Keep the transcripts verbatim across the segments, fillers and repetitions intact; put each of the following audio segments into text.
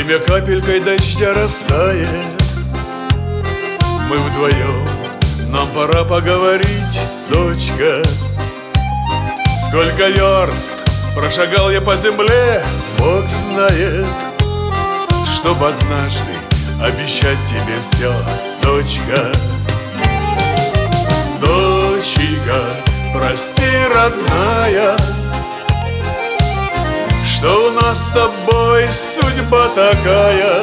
Время капелькой дождя растает. Мы вдвоем, нам пора поговорить, дочка. Сколько верст прошагал я по земле, Бог знает, чтоб однажды обещать тебе все, дочка. Дочка, прости, родная, что у нас с тобой судьба такая.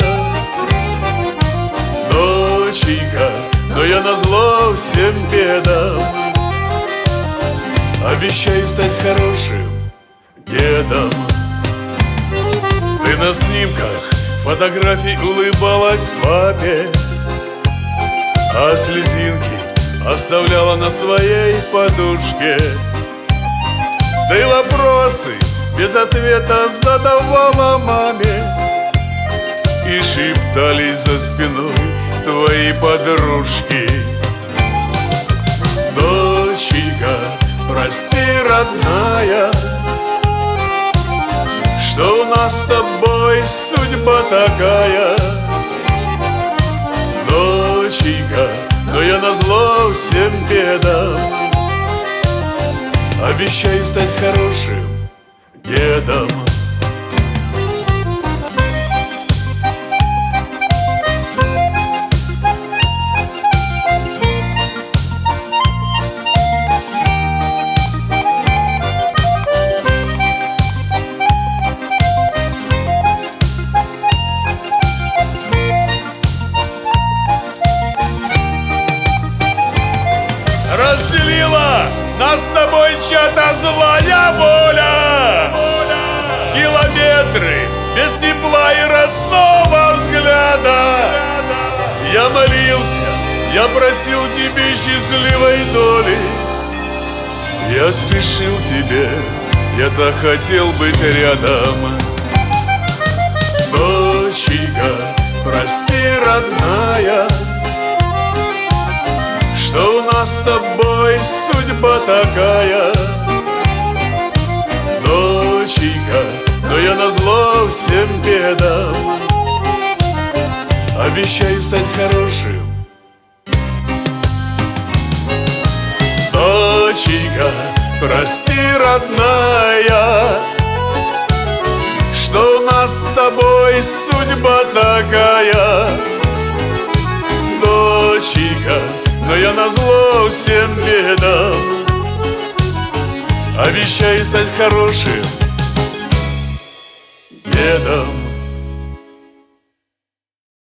Дочка, но я назло всем бедам обещаю стать хорошим дедом. Ты на снимках фотографий улыбалась папе, а слезинки оставляла на своей подушке. Ты вопросы без ответа задавала маме, и шептались за спиной твои подружки. Дочка, прости, родная, что у нас с тобой судьба такая. Дочка, но я назло всем бедам обещаю стать хорошим дедом. Разделила нас с тобой чья-то злая воля, километры без тепла и родного взгляда. Я молился, я просил тебе счастливой доли, я спешил тебе, я так хотел быть рядом. Дочка, прости, родная, что у нас с тобой судьба такая. Дочка, но я назло всем бедам обещаю стать хорошим. Дочка, прости, родная, что у нас с тобой судьба такая. Дочка, но я назло всем бедам обещаю стать хорошим дедом.